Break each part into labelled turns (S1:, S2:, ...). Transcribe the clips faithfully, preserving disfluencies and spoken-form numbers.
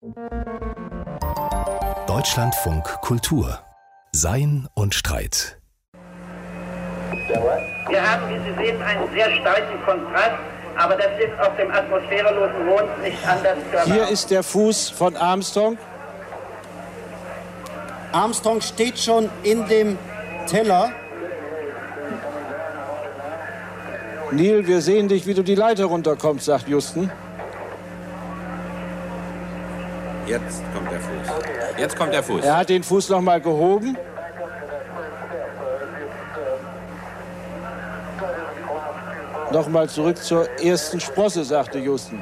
S1: Deutschlandfunk Kultur. Sein und Streit.
S2: Wir haben, wie Sie sehen, einen sehr starken Kontrast, aber das ist auf dem atmosphärelosen Mond nicht anders zu erwarten.
S3: Hier ist der Fuß von Armstrong.
S4: Armstrong steht schon in dem Teller.
S3: Neil, wir sehen dich, wie du die Leiter runterkommst, sagt Houston.
S5: Jetzt kommt der Fuß. Jetzt kommt der Fuß.
S3: Er hat den Fuß noch mal gehoben. Nochmal zurück zur ersten Sprosse, sagte Houston.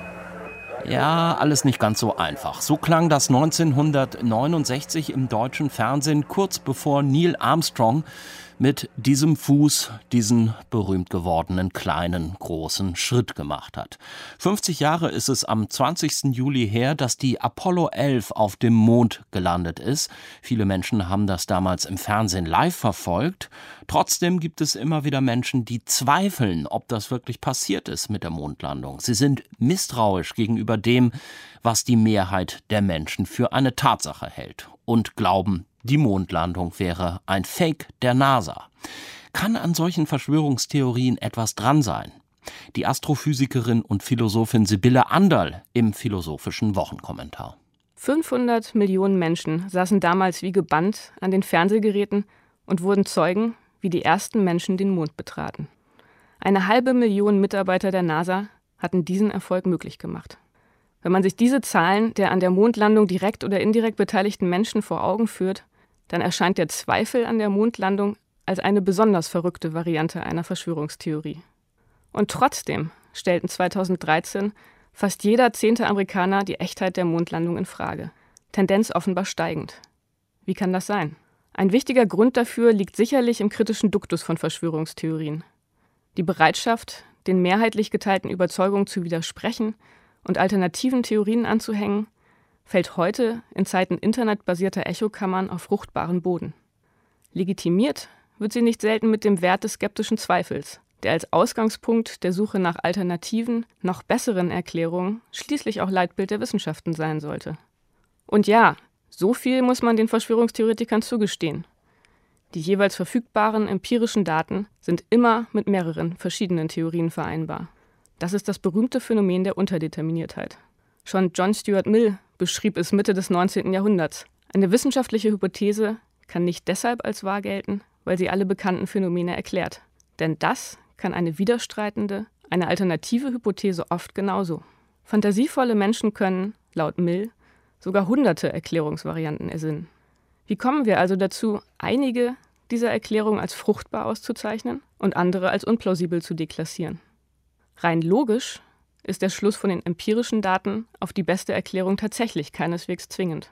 S6: Ja, alles nicht ganz so einfach. So klang das neunzehnhundertneunundsechzig im deutschen Fernsehen, kurz bevor Neil Armstrong mit diesem Fuß diesen berühmt gewordenen kleinen, großen Schritt gemacht hat. fünfzig Jahre ist es am zwanzigsten Juli her, dass die Apollo elf auf dem Mond gelandet ist. Viele Menschen haben das damals im Fernsehen live verfolgt. Trotzdem gibt es immer wieder Menschen, die zweifeln, ob das wirklich passiert ist mit der Mondlandung. Sie sind misstrauisch gegenüber dem, was die Mehrheit der Menschen für eine Tatsache hält und glauben, die Mondlandung wäre ein Fake der NASA. Kann an solchen Verschwörungstheorien etwas dran sein? Die Astrophysikerin und Philosophin Sibylle Anderl im Philosophischen Wochenkommentar.
S7: fünfhundert Millionen Menschen saßen damals wie gebannt an den Fernsehgeräten und wurden Zeugen, wie die ersten Menschen den Mond betraten. Eine halbe Million Mitarbeiter der NASA hatten diesen Erfolg möglich gemacht. Wenn man sich diese Zahlen der an der Mondlandung direkt oder indirekt beteiligten Menschen vor Augen führt, dann erscheint der Zweifel an der Mondlandung als eine besonders verrückte Variante einer Verschwörungstheorie. Und trotzdem stellten zweitausenddreizehn fast jeder zehnte Amerikaner die Echtheit der Mondlandung in Frage. Tendenz offenbar steigend. Wie kann das sein? Ein wichtiger Grund dafür liegt sicherlich im kritischen Duktus von Verschwörungstheorien. Die Bereitschaft, den mehrheitlich geteilten Überzeugungen zu widersprechen und alternativen Theorien anzuhängen, fällt heute in Zeiten internetbasierter Echokammern auf fruchtbaren Boden. Legitimiert wird sie nicht selten mit dem Wert des skeptischen Zweifels, der als Ausgangspunkt der Suche nach alternativen, noch besseren Erklärungen schließlich auch Leitbild der Wissenschaften sein sollte. Und ja, so viel muss man den Verschwörungstheoretikern zugestehen. Die jeweils verfügbaren empirischen Daten sind immer mit mehreren verschiedenen Theorien vereinbar. Das ist das berühmte Phänomen der Unterdeterminiertheit. Schon John Stuart Mill beschrieb es Mitte des neunzehnten Jahrhunderts. Eine wissenschaftliche Hypothese kann nicht deshalb als wahr gelten, weil sie alle bekannten Phänomene erklärt. Denn das kann eine widerstreitende, eine alternative Hypothese oft genauso. Fantasievolle Menschen können, laut Mill, sogar hunderte Erklärungsvarianten ersinnen. Wie kommen wir also dazu, einige dieser Erklärungen als fruchtbar auszuzeichnen und andere als unplausibel zu deklassieren? Rein logisch ist der Schluss von den empirischen Daten auf die beste Erklärung tatsächlich keineswegs zwingend.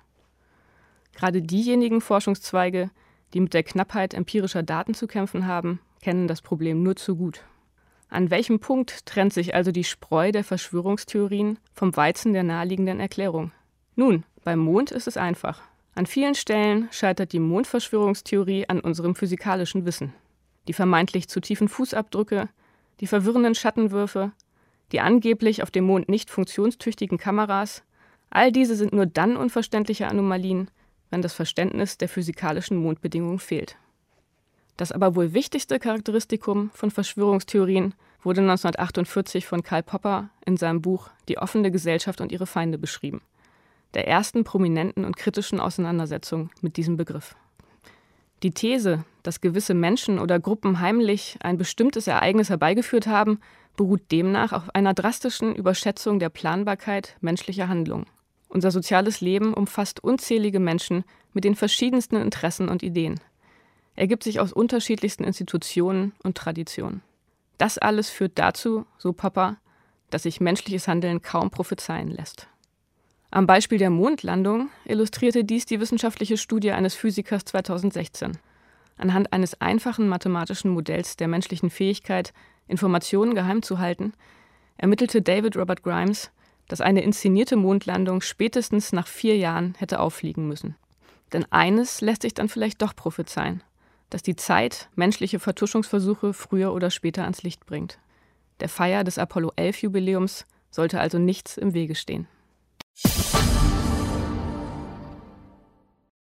S7: Gerade diejenigen Forschungszweige, die mit der Knappheit empirischer Daten zu kämpfen haben, kennen das Problem nur zu gut. An welchem Punkt trennt sich also die Spreu der Verschwörungstheorien vom Weizen der naheliegenden Erklärung? Nun, beim Mond ist es einfach. An vielen Stellen scheitert die Mondverschwörungstheorie an unserem physikalischen Wissen. Die vermeintlich zu tiefen Fußabdrücke, die verwirrenden Schattenwürfe, die angeblich auf dem Mond nicht funktionstüchtigen Kameras, all diese sind nur dann unverständliche Anomalien, wenn das Verständnis der physikalischen Mondbedingungen fehlt. Das aber wohl wichtigste Charakteristikum von Verschwörungstheorien wurde neunzehnhundertachtundvierzig von Karl Popper in seinem Buch Die offene Gesellschaft und ihre Feinde beschrieben, der ersten prominenten und kritischen Auseinandersetzung mit diesem Begriff. Die These, dass gewisse Menschen oder Gruppen heimlich ein bestimmtes Ereignis herbeigeführt haben, beruht demnach auf einer drastischen Überschätzung der Planbarkeit menschlicher Handlungen. Unser soziales Leben umfasst unzählige Menschen mit den verschiedensten Interessen und Ideen. Ergibt sich aus unterschiedlichsten Institutionen und Traditionen. Das alles führt dazu, so Popper, dass sich menschliches Handeln kaum prophezeien lässt. Am Beispiel der Mondlandung illustrierte dies die wissenschaftliche Studie eines Physikers zweitausendsechzehn. Anhand eines einfachen mathematischen Modells der menschlichen Fähigkeit, Informationen geheim zu halten, ermittelte David Robert Grimes, dass eine inszenierte Mondlandung spätestens nach vier Jahren hätte auffliegen müssen. Denn eines lässt sich dann vielleicht doch prophezeien, dass die Zeit menschliche Vertuschungsversuche früher oder später ans Licht bringt. Der Feier des Apollo elf Jubiläums sollte also nichts im Wege stehen.